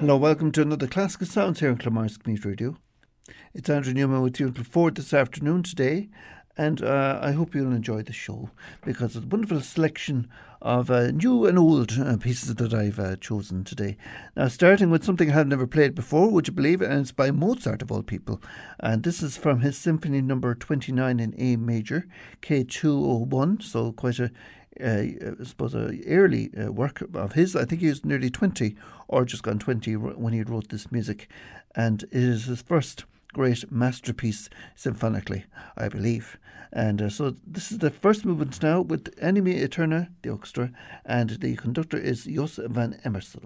Hello, welcome to another Classical Sounds here on Clonmars Community Radio. It's Andrew Newman with you until 4 this afternoon today, and I hope you'll enjoy the show because it's a wonderful selection of new and old pieces that I've chosen today. Now, starting with something I have never played before, would you believe it? And it's by Mozart of all people. And this is from his Symphony number 29 in A major, K201, so quite I suppose a early work of his. I think he was nearly 20 or just gone 20 when he wrote this music, and it is his first great masterpiece symphonically, I believe. And so this is the first movement now with Anima Eterna, the orchestra, and the conductor is Jos van Emmersel.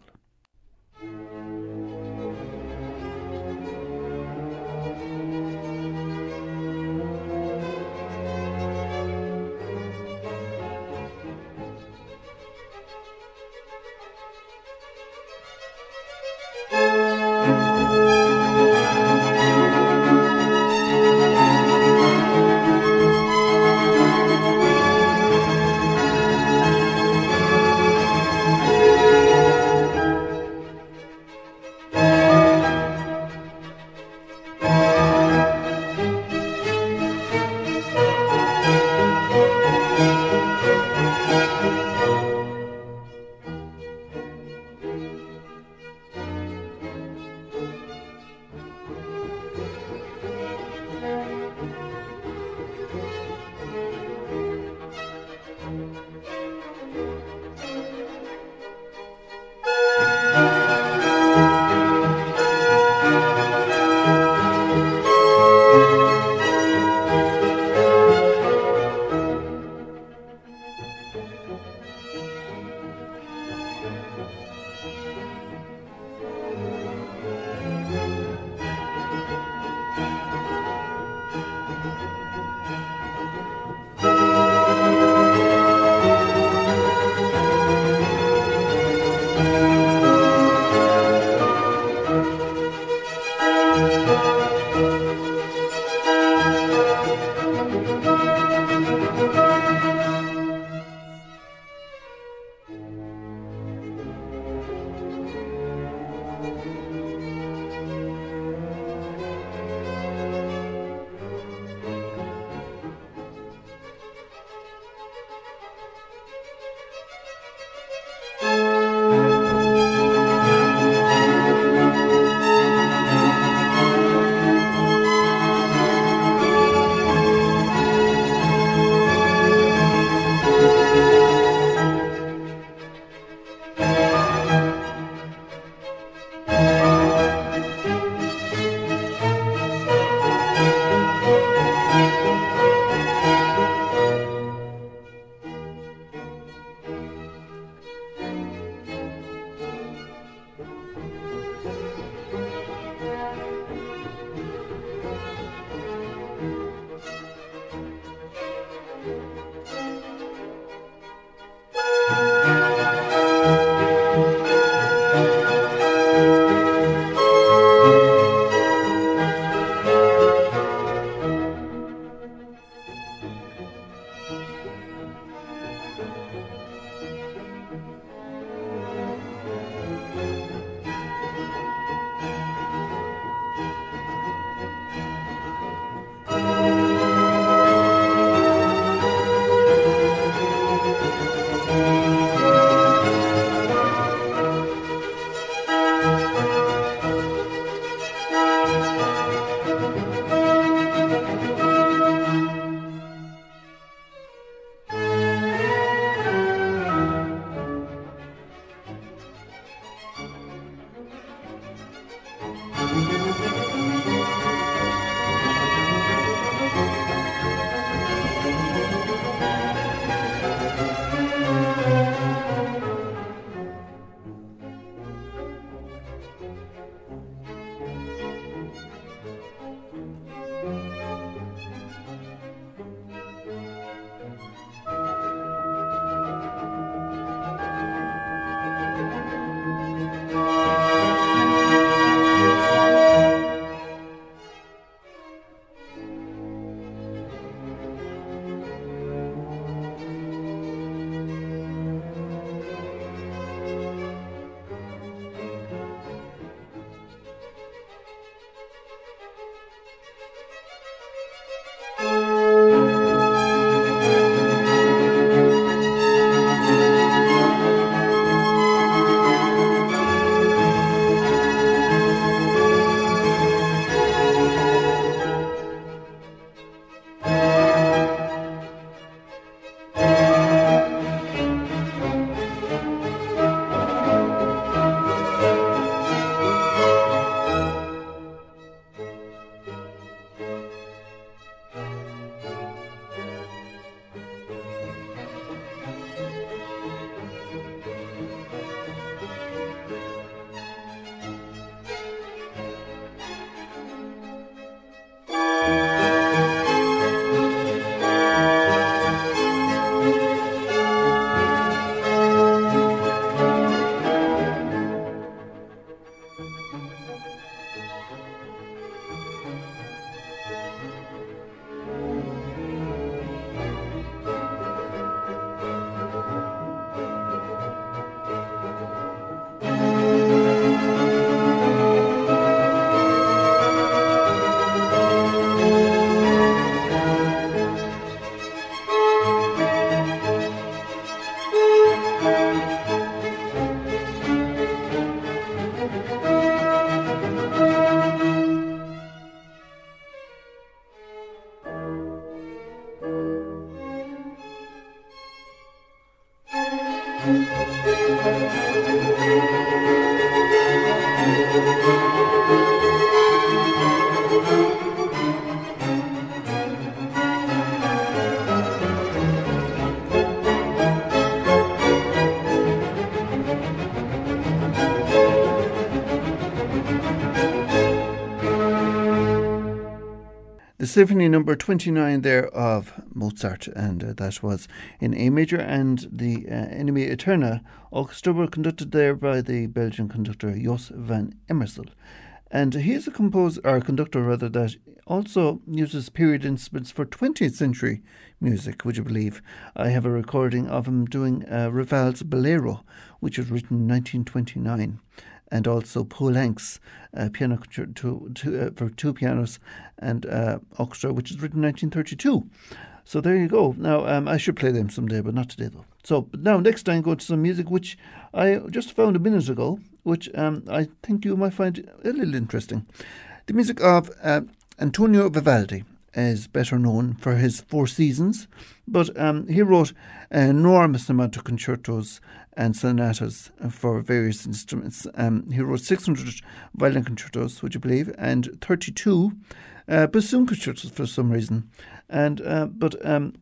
The Symphony number 29 there of Mozart, and that was in A major, and the Enemy Eterna orchestra were conducted there by the Belgian conductor Jos van Emersel. And he is a conductor rather, that also uses period instruments for 20th century music, would you believe? I have a recording of him doing Raval's Bolero, which was written in 1929. And also Poulenc's piano concerto for two pianos and orchestra, which is written in 1932. So there you go. Now, I should play them someday, but not today, though. So now, next time, go to some music which I just found a minute ago, which I think you might find a little interesting. The music of Antonio Vivaldi is better known for his Four Seasons, but he wrote an enormous amount of concertos and sonatas for various instruments. He wrote 600 violin concertos, would you believe, and 32 bassoon concertos for some reason. And but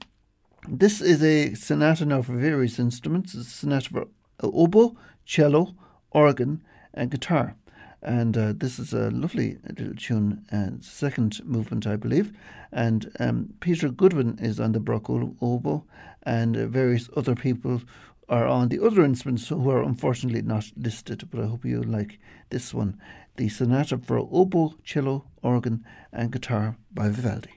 this is a sonata now for various instruments. It's a sonata for oboe, cello, organ, and guitar. And this is a lovely little tune, second movement, I believe. And Peter Goodwin is on the Baroque oboe, and various other people are on the other instruments who are unfortunately not listed. But I hope you like this one, the Sonata for Oboe, Cello, Organ, and Guitar by Vivaldi.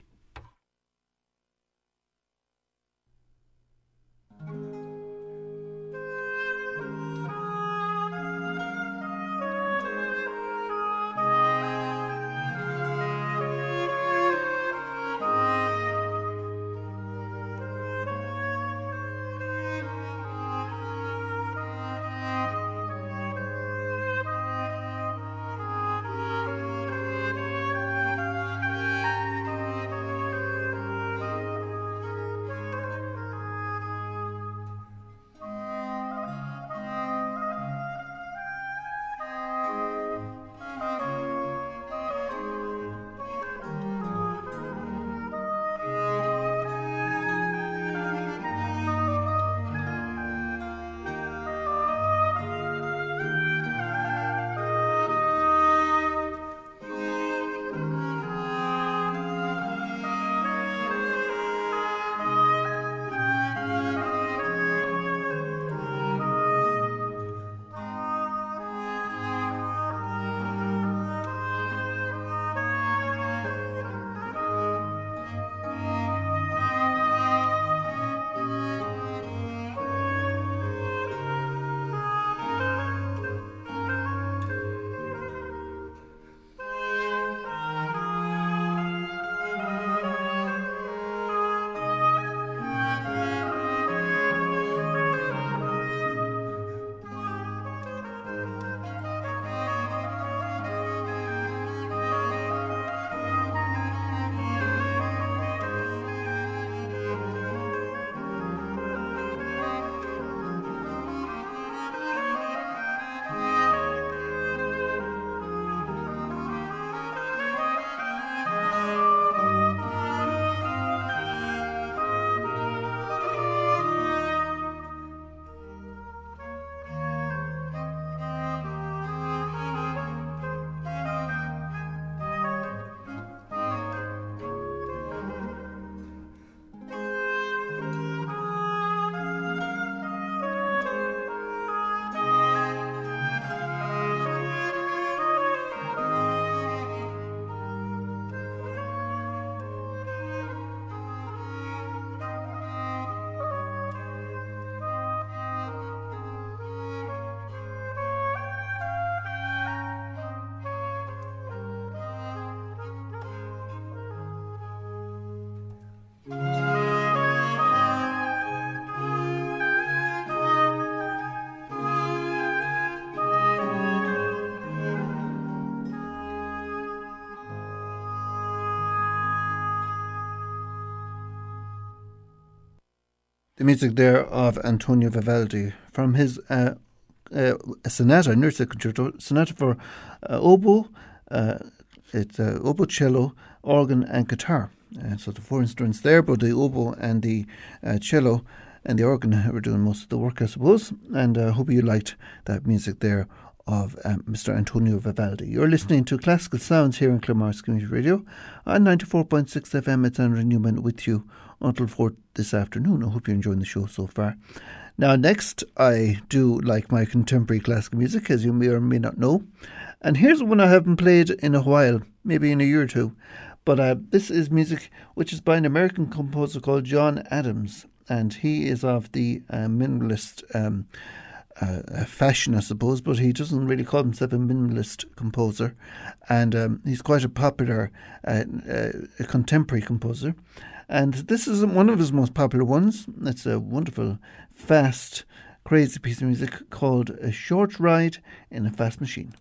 The music there of Antonio Vivaldi from his sonata, Nurse Concerto, sonata for oboe, it's oboe, cello, organ, and guitar. So the four instruments there, but the oboe and the cello and the organ were doing most of the work, I suppose. And I hope you liked that music there of Mr. Antonio Vivaldi. You're listening to Classical Sounds here on Claremorris Community Radio on 94.6 FM. It's Andrew Newman with you until 4 this afternoon. I hope you're enjoying the show so far. Now, next, I do like my contemporary classical music, as you may or may not know. And here's one I haven't played in a while, maybe in a year or two. But this is music which is by an American composer called John Adams. And he is of the minimalist fashion, I suppose, but he doesn't really call himself a minimalist composer. And he's quite a popular a contemporary composer. And this is one of his most popular ones. It's a wonderful, fast, crazy piece of music called A Short Ride in a Fast Machine.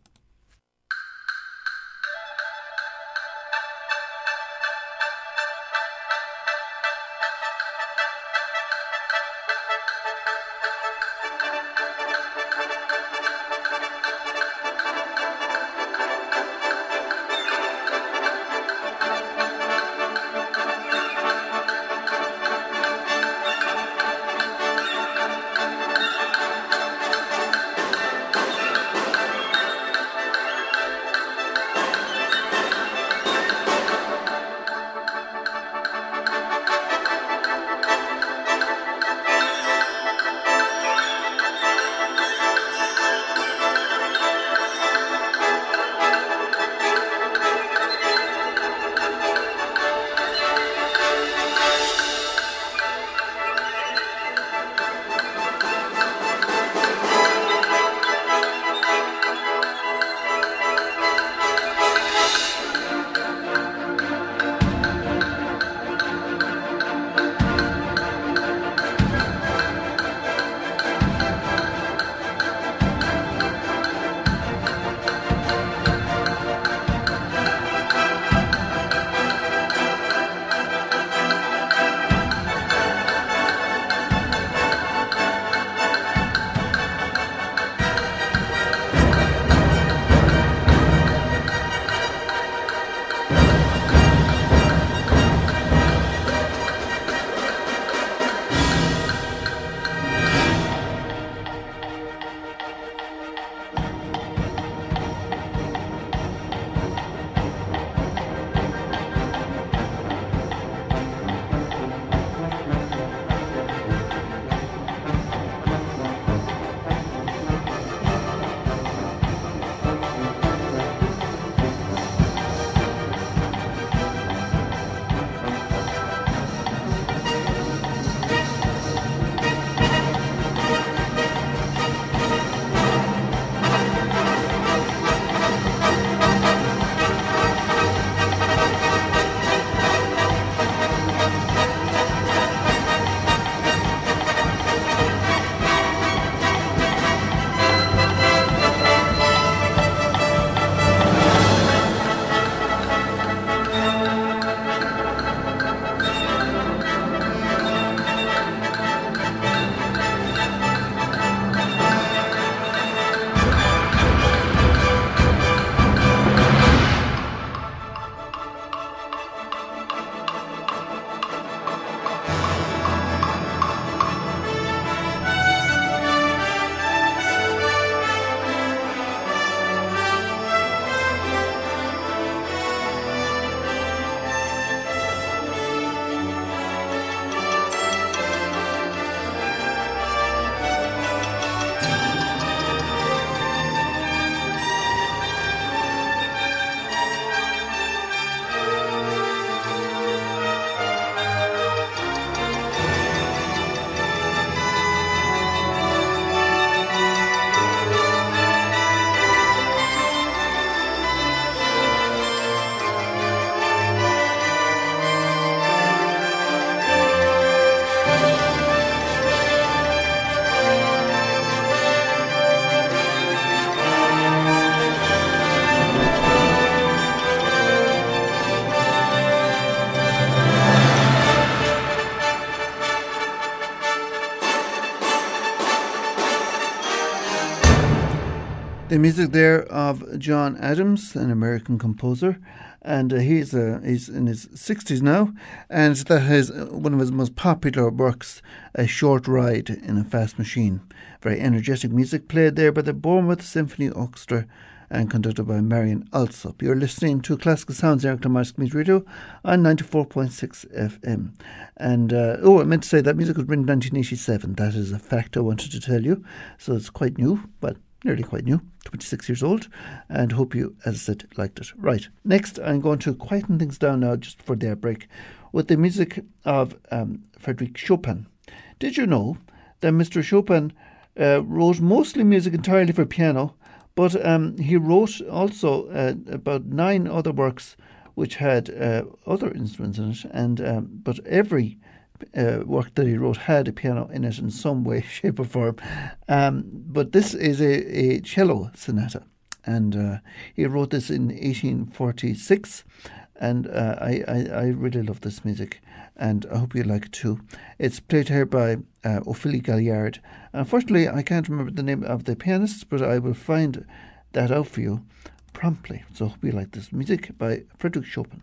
The music there of John Adams, an American composer, and he's in his 60s now, and that is one of his most popular works, A Short Ride in a Fast Machine. Very energetic music played there by the Bournemouth Symphony Orchestra and conducted by Marion Alsop. You're listening to Classical Sounds here on Clonmars Community Radio on 94.6 FM. And, I meant to say that music was written in 1987. That is a fact I wanted to tell you. So it's quite new, but nearly quite new, 26 years old, and hope you, as I said, liked it. Right, next I'm going to quieten things down now just for their break with the music of Frédéric Chopin. Did you know that Mr. Chopin wrote mostly music entirely for piano, but he wrote also about 9 other works which had other instruments in it, and but every work that he wrote had a piano in it in some way, shape or form. But this is a cello sonata, and he wrote this in 1846, and I really love this music, and I hope you like it too. It's played here by Ophélie Galliard. Unfortunately, I can't remember the name of the pianist, but I will find that out for you promptly. So I hope you like this music by Frédéric Chopin.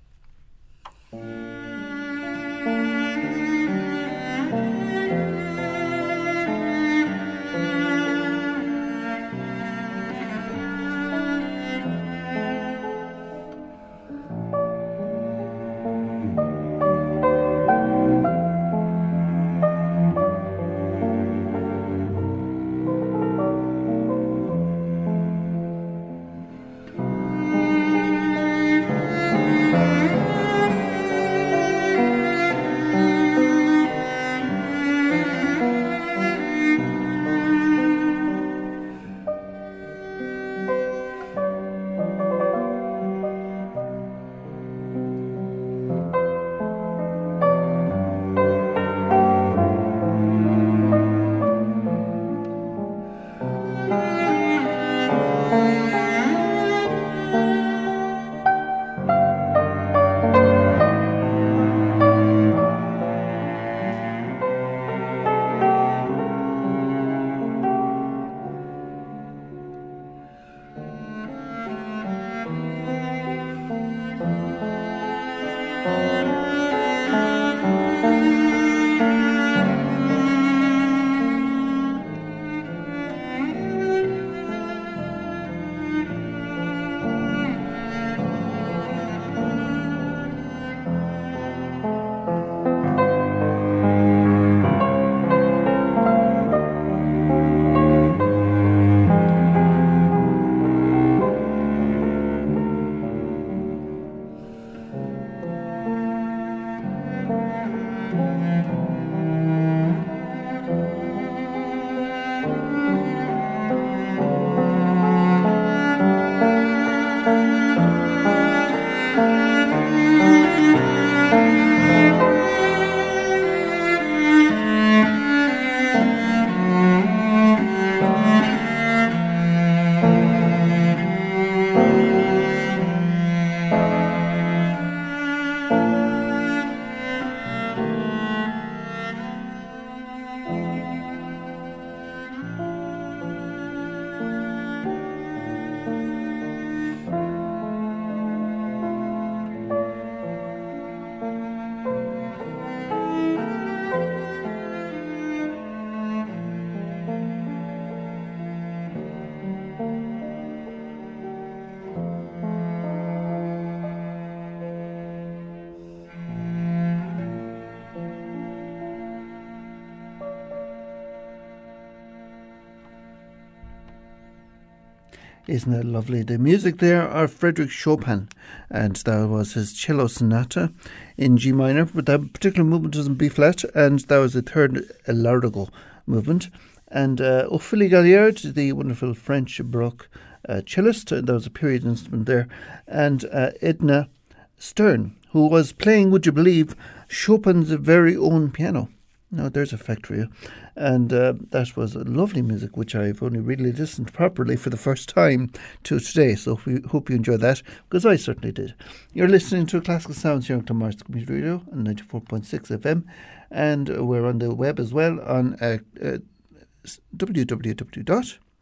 Isn't that lovely? The music there are Frédéric Chopin, and that was his cello sonata in G minor, but that particular movement was in B flat, and that was the third largo movement. And Ophélie Galliard, the wonderful French Baroque cellist, that was a period instrument there, and Edna Stern, who was playing, would you believe, Chopin's very own piano. Now, there's a fact for you. And that was lovely music, which I've only really listened properly for the first time to today. So we hope you enjoyed that, because I certainly did. You're listening to Classical Sounds here on Clonmars Community Radio on 94.6 FM. And we're on the web as well on www.clonmars.com.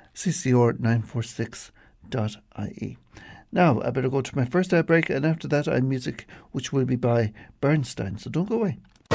ccr946.ie. Now, I better go to my first ad break, and after that, I'm music which will be by Bernstein, so don't go away.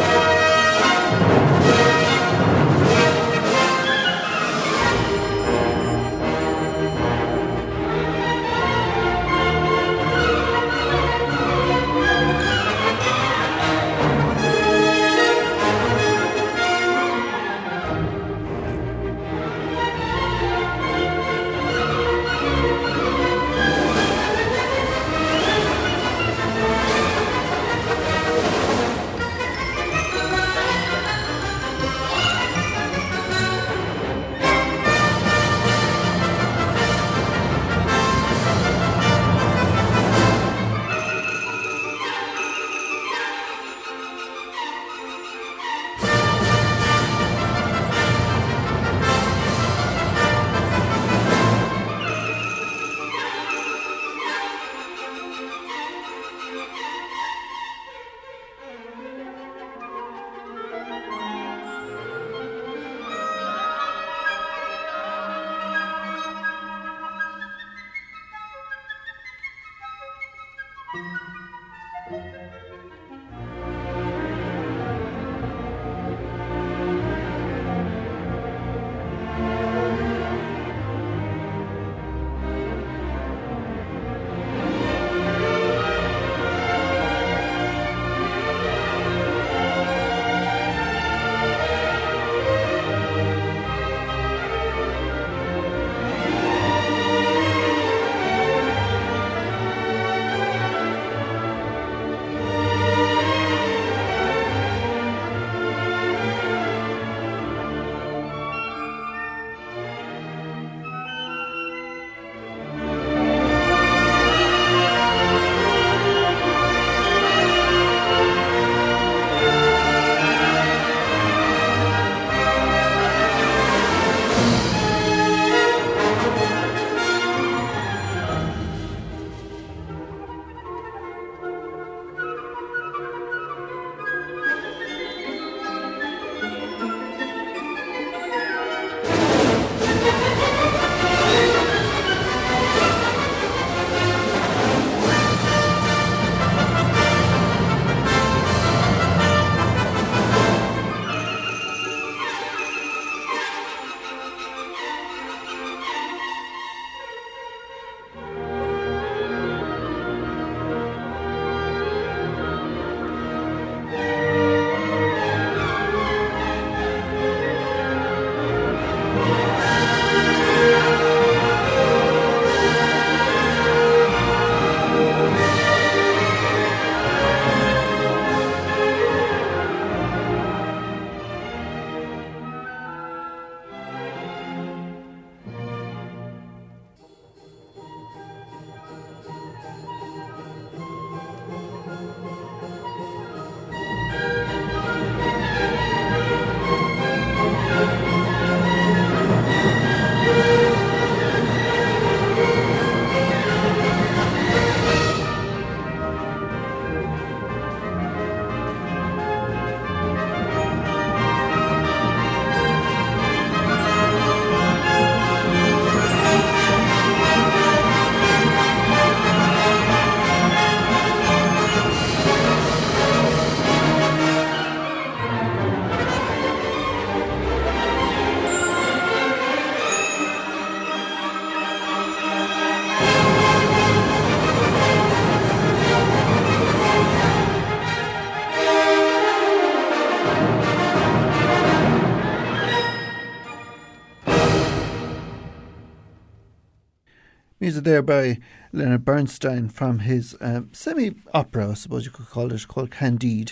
Music there by Leonard Bernstein from his semi-opera, I suppose you could call it, called Candide.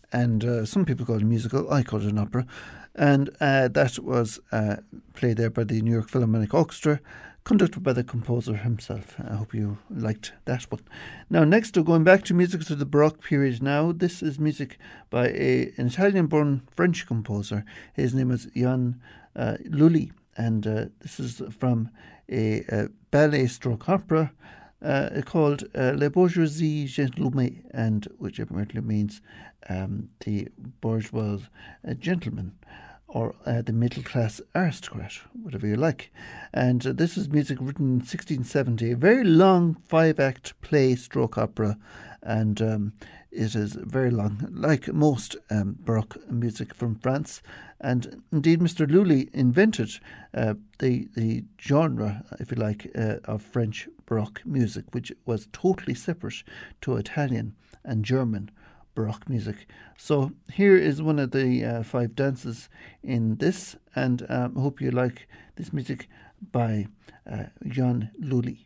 And some people call it a musical. I call it an opera. And that was played there by the New York Philharmonic Orchestra, conducted by the composer himself. I hope you liked that one. Now, next, we're going back to music to the Baroque period now. This is music by an Italian-born French composer. His name is Jan Lully. And this is from a ballet stroke opera called La Bourgeoisie Gentilhomme, and which apparently means the bourgeois gentleman, or the middle class aristocrat, whatever you like. And this is music written in 1670, a very long 5-act play stroke opera, and it is very long, like most Baroque music from France. And indeed, Mr. Lully invented the genre, if you like, of French Baroque music, which was totally separate to Italian and German Baroque music. So here is one of the 5 dances in this, and I hope you like this music by Jean Lully.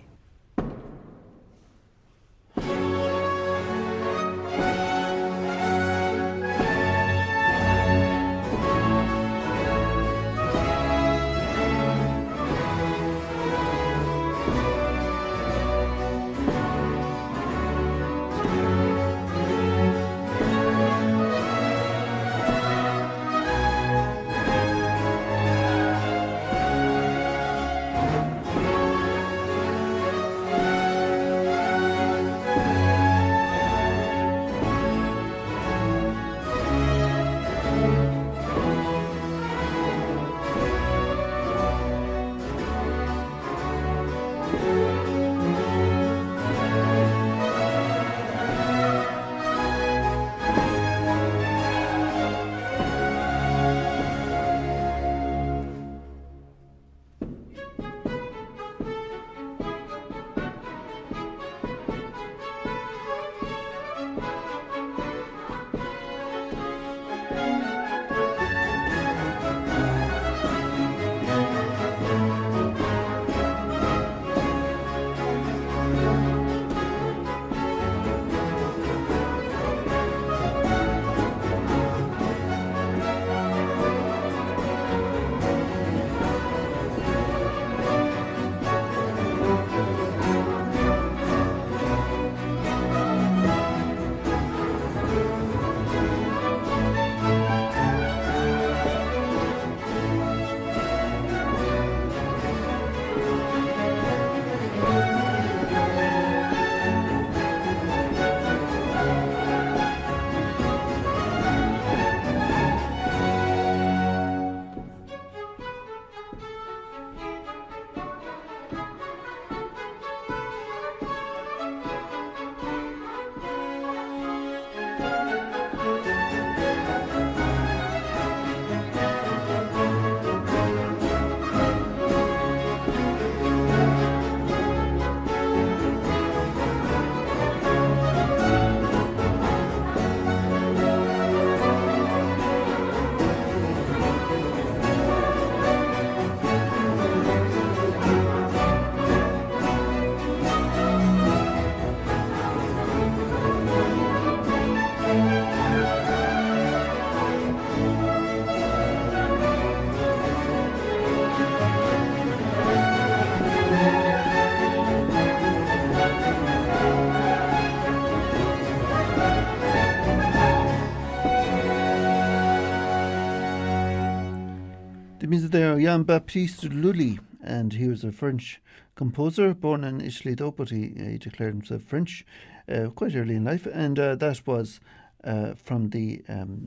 The music there, Jean-Baptiste Lully, and he was a French composer, born in Italy though, but he declared himself French quite early in life, and that was from the,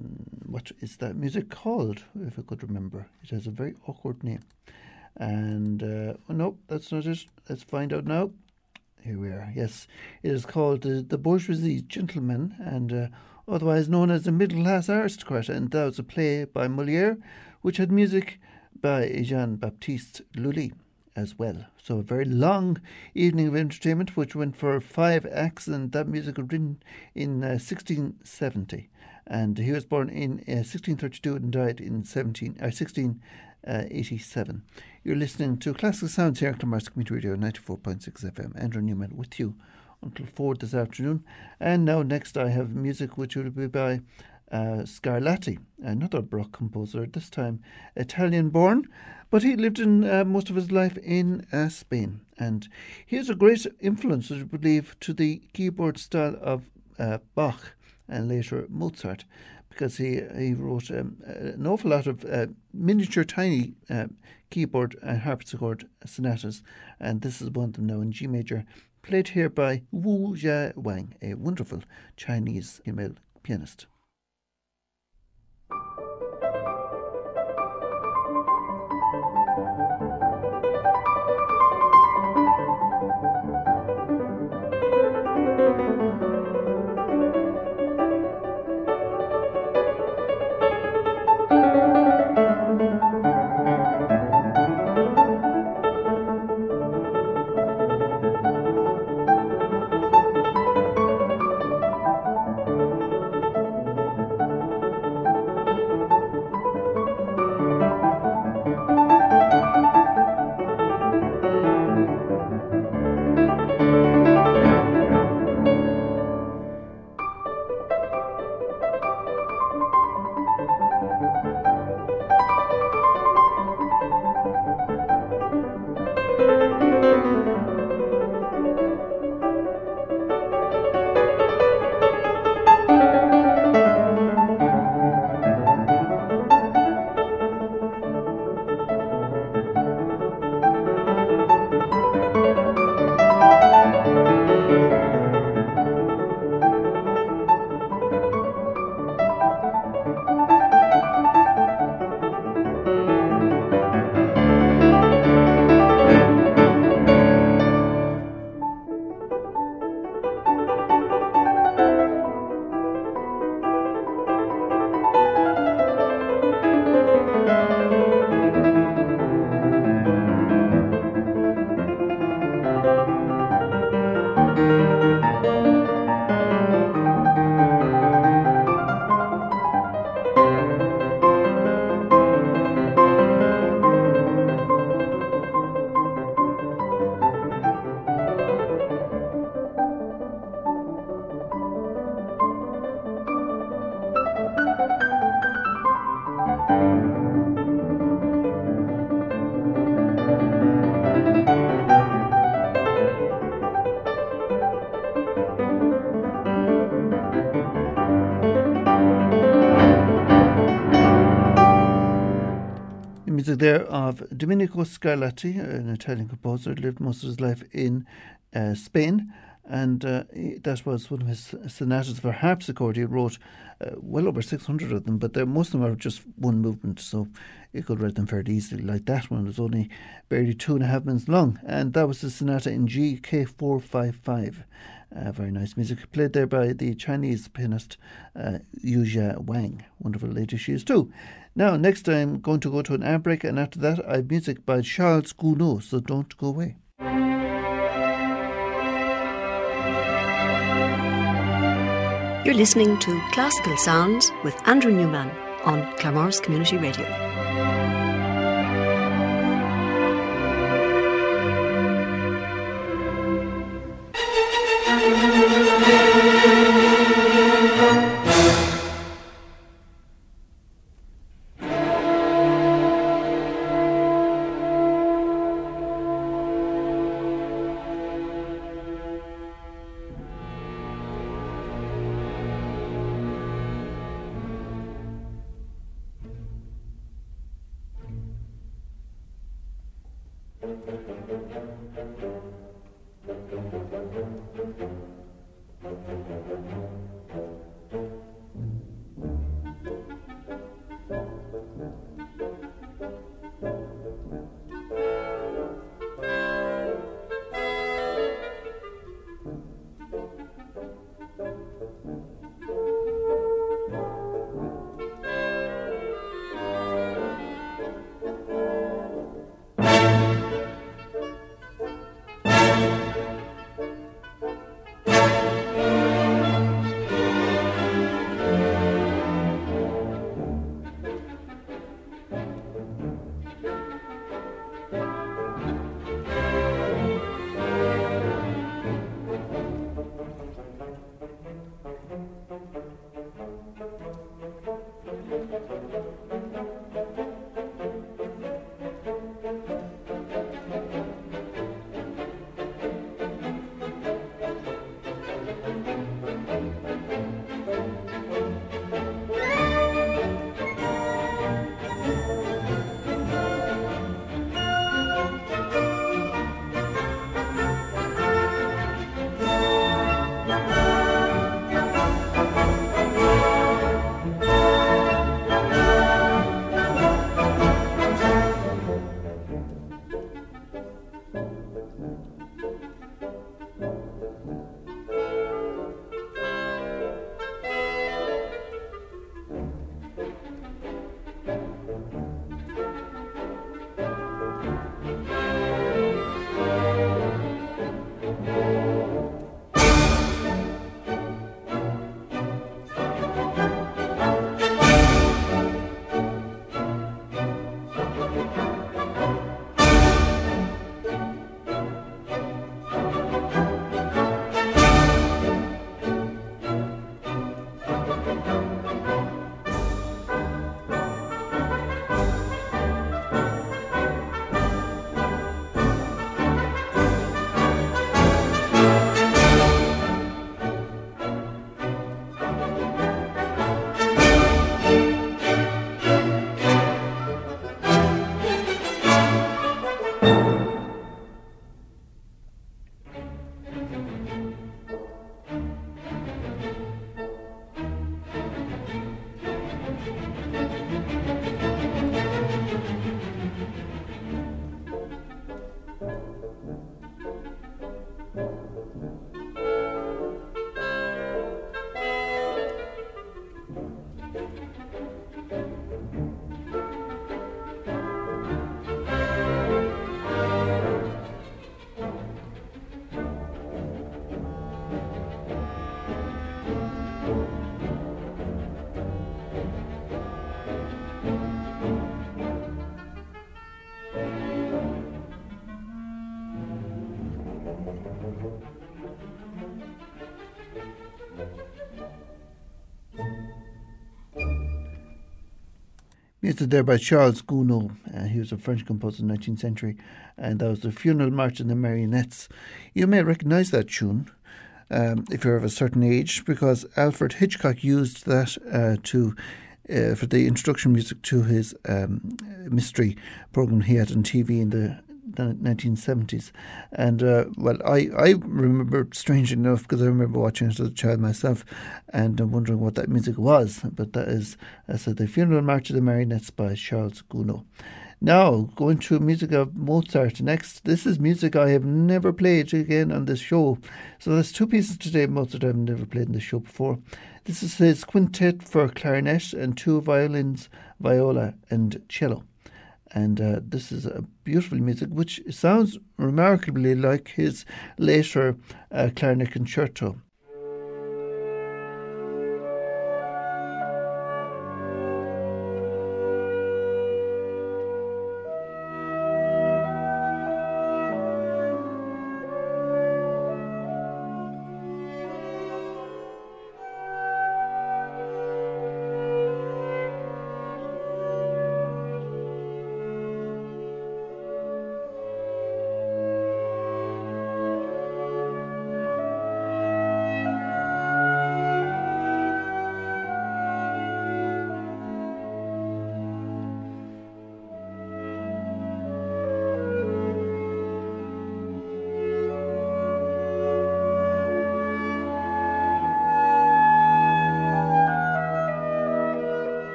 what is that music called, if I could remember? It has a very awkward name. And, oh no, that's not it. Let's find out now. Here we are, yes. It is called The Bourgeoisie Gentleman, and otherwise known as The Middle Class Aristocrat, and that was a play by Molière, which had music by Jean-Baptiste Lully as well. So a very long evening of entertainment, which went for 5 acts, and that music was written in 1670. And he was born in 1632 and died in 1687. You're listening to Classical Sounds here on Clonmars Community Radio 94.6 FM. Andrew Newman with you until 4 this afternoon. And now next I have music which will be by Scarlatti, another Baroque composer, this time Italian born, but he lived in most of his life in Spain, and he has a great influence, I believe, to the keyboard style of Bach and later Mozart, because he wrote an awful lot of miniature tiny keyboard and harpsichord sonatas, and this is one of them now in G major, played here by Wu Jia Wang, a wonderful Chinese female pianist. music there of Domenico Scarlatti, an Italian composer, lived most of his life in Spain, and that was one of his sonatas for harpsichord. He wrote well over 600 of them, but most of them are just one movement, so you could read them fairly easily. Like that one was only barely 2.5 minutes long, and that was the sonata in G K455. Very nice music, played there by the Chinese pianist Yuzha Wang. Wonderful lady she is too. Now, next I'm going to go to an ad break, and after that I have music by Charles Gounod, so don't go away. You're listening to Classical Sounds with Andrew Newman on Claremorris Community Radio. Music there by Charles Gounod. He was a French composer in the 19th century, and that was the Funeral March and the Marionettes. You may recognise that tune if you're of a certain age, because Alfred Hitchcock used that to for the introduction music to his mystery program he had on TV in the 1970s. And I remember, strangely enough, because I remember watching it as a child myself and wondering what that music was. But that is, as I said, The Funeral March of the Marionettes by Charles Gounod. Now, going to music of Mozart next. This is music I have never played again on this show. So there's two pieces today of Mozart I've never played in the show before. This is his quintet for clarinet and two violins, viola and cello. And this is a beautiful music which sounds remarkably like his later clarinet concerto.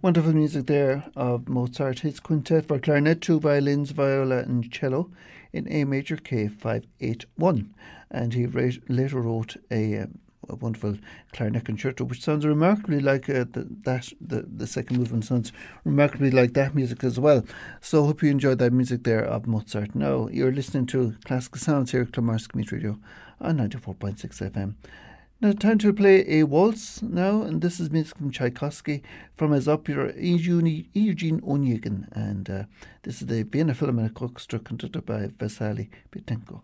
Wonderful music there of Mozart, his quintet for clarinet, 2 violins, viola and cello in A major K581. And he later wrote a wonderful clarinet concerto, which sounds remarkably like the second movement sounds remarkably like that music as well. So I hope you enjoyed that music there of Mozart. Now you're listening to Classical Sounds here at Clonmars Community Radio on 94.6 FM. Now time to play a waltz now, and this is music from Tchaikovsky from his opera Eugene Onegin, and this is the Vienna Philharmonic Orchestra conducted by Vasily Petenko.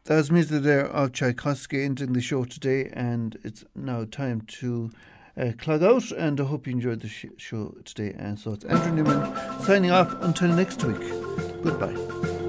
That was music there of Tchaikovsky ending the show today, and it's now time to clog out, and I hope you enjoyed the show today. And so it's Andrew Newman signing off until next week. Goodbye.